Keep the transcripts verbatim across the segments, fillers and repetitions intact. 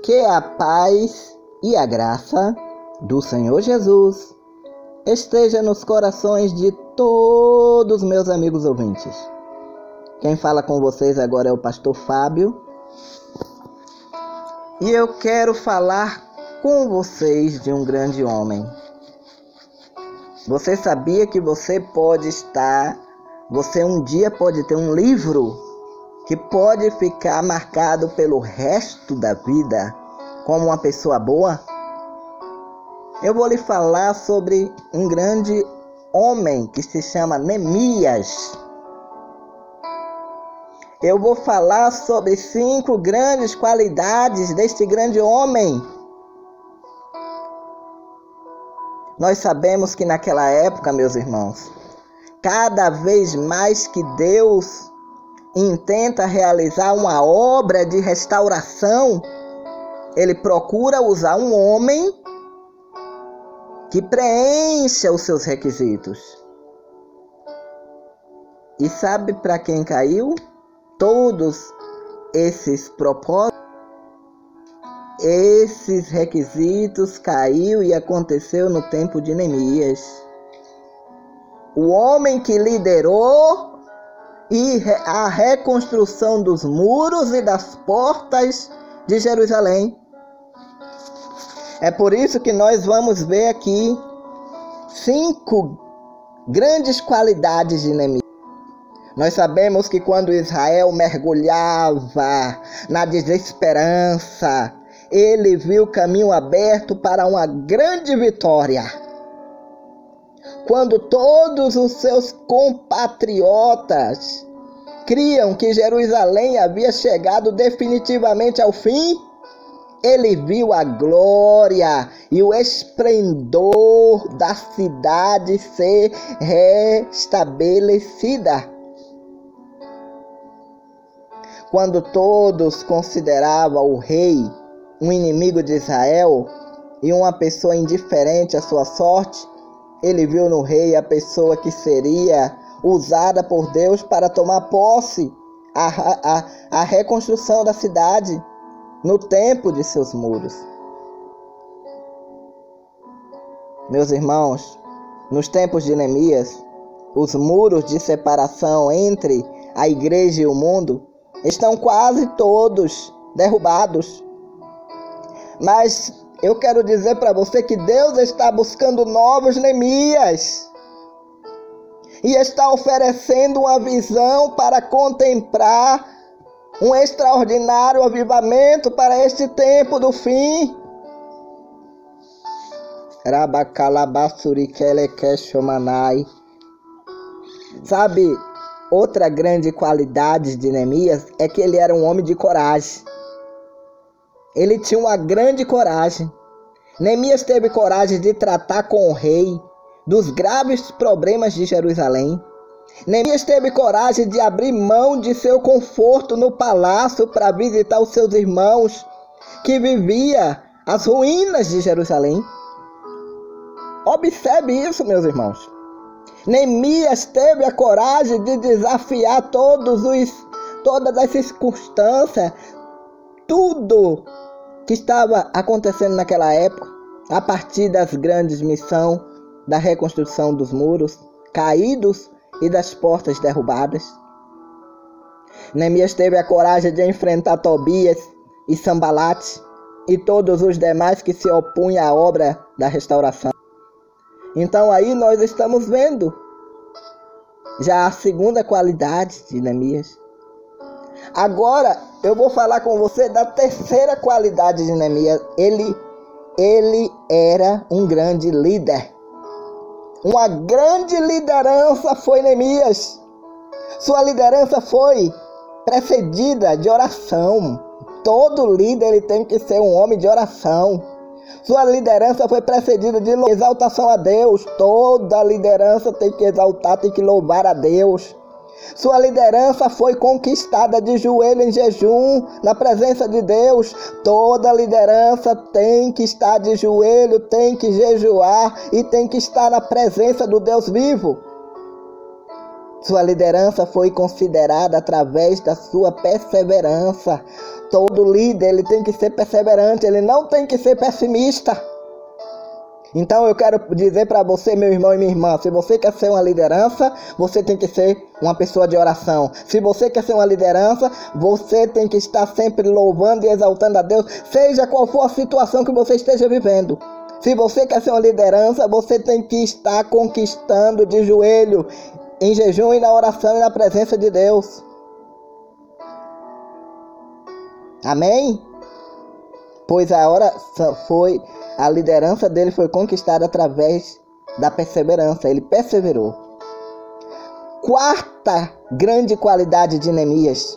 Que a paz e a graça do Senhor Jesus esteja nos corações de todos meus amigos ouvintes. Quem fala com vocês agora é o pastor Fábio. E eu quero falar com vocês de um grande homem. Você sabia que você pode estar, você um dia pode ter um livro que pode ficar marcado pelo resto da vida como uma pessoa boa? Eu vou lhe falar sobre um grande homem que se chama Neemias. Eu vou falar sobre cinco grandes qualidades deste grande homem. Nós sabemos que naquela época, meus irmãos, cada vez mais que Deus intenta realizar uma obra de restauração, ele procura usar um homem que preencha os seus requisitos. E sabe para quem caiu todos esses propósitos? Esses requisitos caiu e aconteceu no tempo de Neemias. O homem que liderou e a reconstrução dos muros e das portas de Jerusalém. É por isso que nós vamos ver aqui cinco grandes qualidades de Neemias. Nós sabemos que quando Israel mergulhava na desesperança, ele viu o caminho aberto para uma grande vitória. Quando todos os seus compatriotas criam que Jerusalém havia chegado definitivamente ao fim, ele viu a glória e o esplendor da cidade ser restabelecida. Quando todos consideravam o rei um inimigo de Israel e uma pessoa indiferente à sua sorte, ele viu no rei a pessoa que seria usada por Deus para tomar posse a, a, a reconstrução da cidade no tempo de seus muros. Meus irmãos, nos tempos de Neemias, os muros de separação entre a igreja e o mundo estão quase todos derrubados. Mas eu quero dizer para você que Deus está buscando novos Neemias e está oferecendo uma visão para contemplar um extraordinário avivamento para este tempo do fim. Sabe, outra grande qualidade de Neemias é que ele era um homem de coragem. Ele tinha uma grande coragem. Neemias teve coragem de tratar com o rei dos graves problemas de Jerusalém. Neemias teve coragem de abrir mão de seu conforto no palácio para visitar os seus irmãos que viviam as ruínas de Jerusalém. Observe isso, meus irmãos. Neemias teve a coragem de desafiar todos os, todas as circunstâncias, tudo que estava acontecendo naquela época, a partir das grandes missões da reconstrução dos muros caídos e das portas derrubadas. Neemias teve a coragem de enfrentar Tobias e Sambalate e todos os demais que se opunham à obra da restauração. Então aí nós estamos vendo já a segunda qualidade de Neemias. Agora eu vou falar com você da terceira qualidade de Neemias. Ele, ele era um grande líder. Uma grande liderança foi Neemias. Sua liderança foi precedida de oração. Todo líder ele tem que ser um homem de oração. Sua liderança foi precedida de exaltação a Deus. Toda liderança tem que exaltar, tem que louvar a Deus. Sua liderança foi conquistada de joelho em jejum, na presença de Deus. Toda liderança tem que estar de joelho, tem que jejuar e tem que estar na presença do Deus vivo. Sua liderança foi considerada através da sua perseverança. Todo líder ele tem que ser perseverante, ele não tem que ser pessimista. Então eu quero dizer para você, meu irmão e minha irmã, se você quer ser uma liderança, você tem que ser uma pessoa de oração. Se você quer ser uma liderança, você tem que estar sempre louvando e exaltando a Deus, seja qual for a situação que você esteja vivendo. Se você quer ser uma liderança, você tem que estar conquistando de joelho, em jejum e na oração e na presença de Deus. Amém? Pois a oração foi, a liderança dele foi conquistada através da perseverança. Ele perseverou. Quarta grande qualidade de Neemias.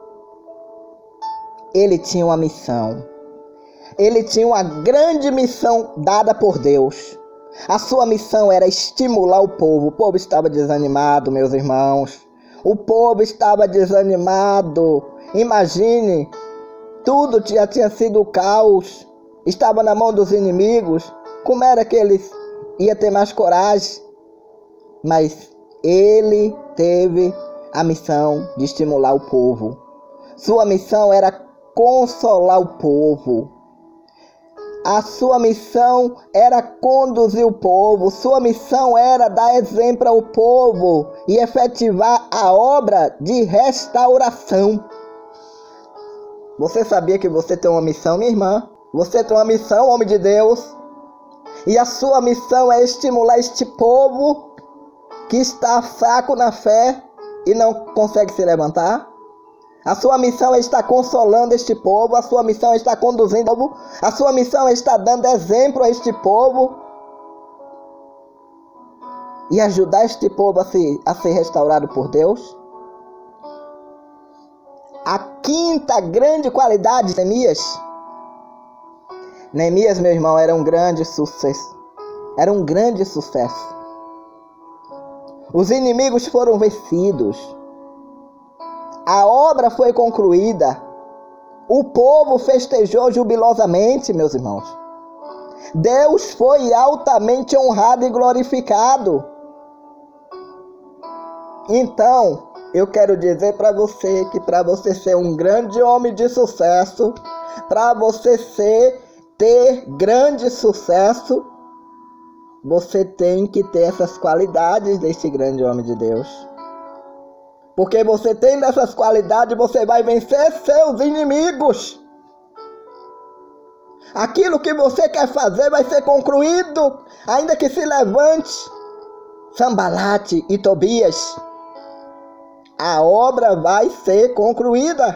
Ele tinha uma missão. Ele tinha uma grande missão dada por Deus. A sua missão era estimular o povo. O povo estava desanimado, meus irmãos. O povo estava desanimado. Imagine, tudo já tinha sido caos. Estava na mão dos inimigos. Como era que eles iam ter mais coragem? Mas ele teve a missão de estimular o povo. Sua missão era consolar o povo. A sua missão era conduzir o povo. Sua missão era dar exemplo ao povo e efetivar a obra de restauração. Você sabia que você tem uma missão, minha irmã? Você tem uma missão, homem de Deus. E a sua missão é estimular este povo que está fraco na fé e não consegue se levantar. A sua missão é estar consolando este povo. A sua missão é estar conduzindo o povo. A sua missão é estar dando exemplo a este povo. E ajudar este povo a ser, a ser restaurado por Deus. A quinta grande qualidade de Neemias. Neemias, meu irmão, era um grande sucesso. Era um grande sucesso. Os inimigos foram vencidos. A obra foi concluída. O povo festejou jubilosamente, meus irmãos. Deus foi altamente honrado e glorificado. Então, eu quero dizer para você que para você ser um grande homem de sucesso, para você ser, ter grande sucesso, você tem que ter essas qualidades deste grande homem de Deus. Porque você tendo essas qualidades, você vai vencer seus inimigos. Aquilo que você quer fazer vai ser concluído, ainda que se levante Sanbalate e Tobias. A obra vai ser concluída.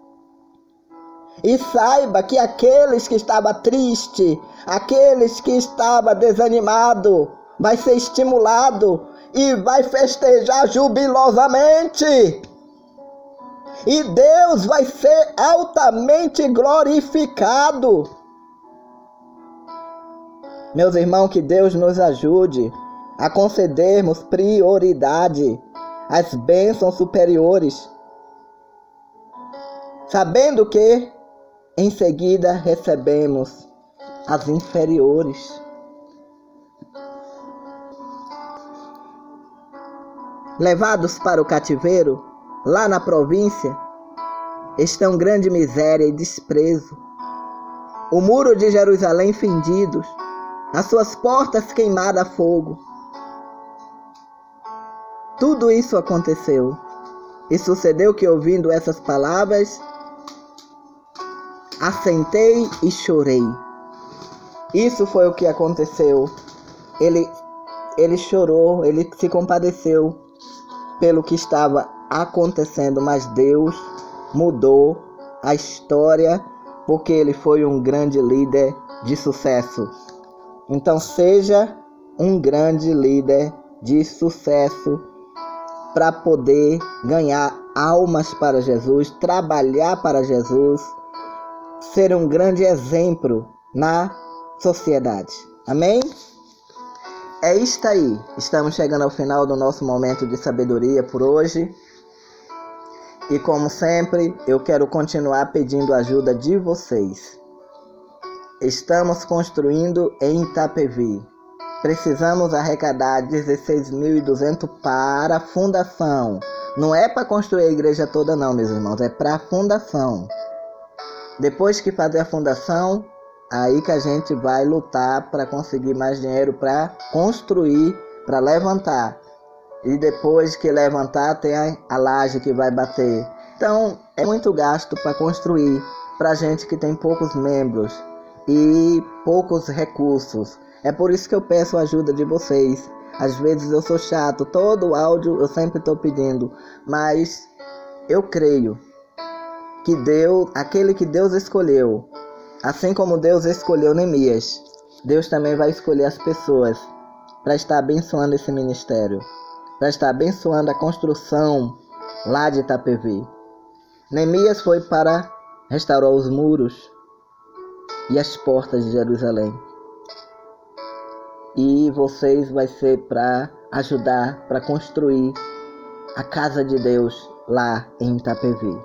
E saiba que aqueles que estavam tristes, aqueles que estavam desanimados, vai ser estimulado e vai festejar jubilosamente. E Deus vai ser altamente glorificado. Meus irmãos, que Deus nos ajude a concedermos prioridade às bênçãos superiores, sabendo que em seguida recebemos as inferiores. Levados para o cativeiro, lá na província, estão grande miséria e desprezo. O muro de Jerusalém fendidos, as suas portas queimadas a fogo. Tudo isso aconteceu. E sucedeu que, ouvindo essas palavras, assentei e chorei. Isso foi o que aconteceu. Ele, ele chorou, ele se compadeceu pelo que estava acontecendo, mas Deus mudou a história porque ele foi um grande líder de sucesso. Então seja um grande líder de sucesso para poder ganhar almas para Jesus, trabalhar para Jesus, ser um grande exemplo na sociedade. Amém? É isto aí. Estamos chegando ao final do nosso momento de sabedoria por hoje. E como sempre, eu quero continuar pedindo ajuda de vocês. Estamos construindo em Itapevi, precisamos arrecadar dezesseis mil e duzentos para a fundação. Não é para construir a igreja toda não, meus irmãos, é para a fundação. Depois que fazer a fundação, aí que a gente vai lutar para conseguir mais dinheiro para construir, para levantar. E depois que levantar, tem a, a laje que vai bater. Então, é muito gasto para construir, para gente que tem poucos membros e poucos recursos. É por isso que eu peço a ajuda de vocês. Às vezes eu sou chato, todo áudio eu sempre estou pedindo, mas eu creio que Deus, aquele que Deus escolheu, assim como Deus escolheu Neemias, Deus também vai escolher as pessoas para estar abençoando esse ministério, para estar abençoando a construção lá de Itapevi. Neemias foi para restaurar os muros e as portas de Jerusalém. E vocês vai ser para ajudar, para construir a casa de Deus lá em Itapevi.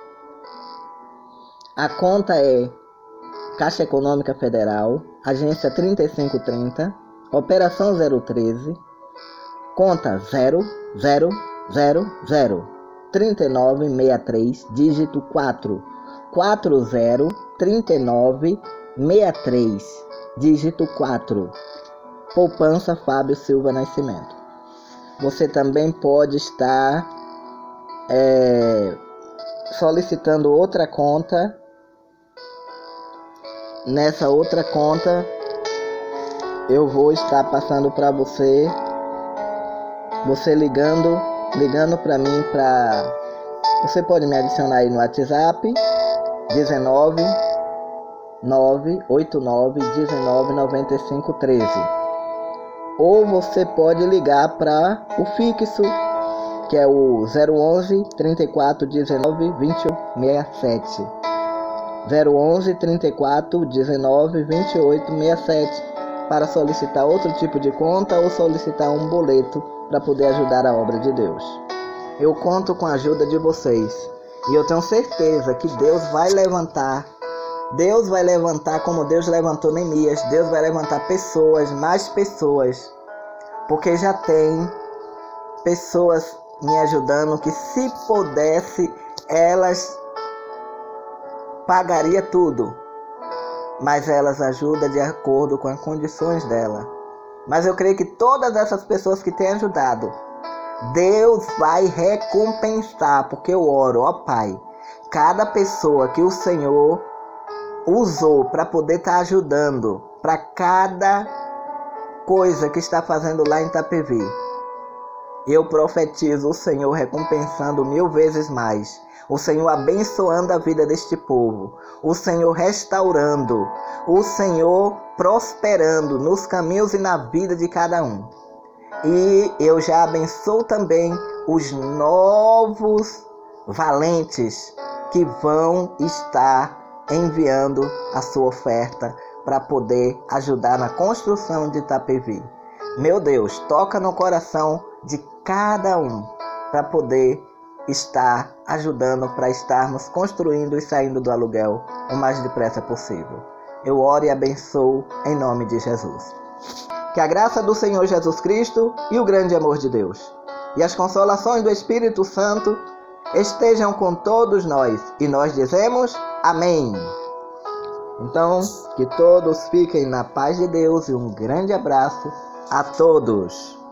A conta é Caixa Econômica Federal, agência trinta e cinco trinta, operação zero treze, conta zero zero zero zero trinta e nove sessenta e três, dígito quatro, quatro zero trinta e nove sessenta e três, dígito quatro. Poupança Fábio Silva Nascimento. Você também pode estar é, solicitando outra conta. Nessa outra conta eu vou estar passando para você, você ligando, ligando para mim para, você pode me adicionar aí no WhatsApp dezenove, nove oito nove, dezenove, noventa e cinco, treze. Ou você pode ligar para o fixo, que é o zero onze, trinta e quatro, dezenove, vinte e oito, sessenta e sete. zero onze, trinta e quatro, dezenove, vinte e oito, sessenta e sete, para solicitar outro tipo de conta ou solicitar um boleto para poder ajudar a obra de Deus. Eu conto com a ajuda de vocês e eu tenho certeza que Deus vai levantar, Deus vai levantar como Deus levantou Neemias, Deus vai levantar pessoas, mais pessoas, porque já tem pessoas me ajudando que, se pudesse, elas pagaria tudo, mas elas ajudam de acordo com as condições dela. Mas eu creio que todas essas pessoas que têm ajudado, Deus vai recompensar, porque eu oro, ó Pai, cada pessoa que o Senhor usou para poder estar ajudando, para cada coisa que está fazendo lá em Itapevi, eu profetizo o Senhor recompensando mil vezes mais, o Senhor abençoando a vida deste povo, o Senhor restaurando, o Senhor prosperando nos caminhos e na vida de cada um. E eu já abençoo também os novos valentes que vão estar enviando a sua oferta para poder ajudar na construção de Itapevi. Meu Deus, toca no coração de cada um para poder estar ajudando, para estarmos construindo e saindo do aluguel o mais depressa possível. Eu oro e abençoo em nome de Jesus. Que a graça do Senhor Jesus Cristo e o grande amor de Deus e as consolações do Espírito Santo estejam com todos nós. E nós dizemos amém. Então, que todos fiquem na paz de Deus e um grande abraço a todos.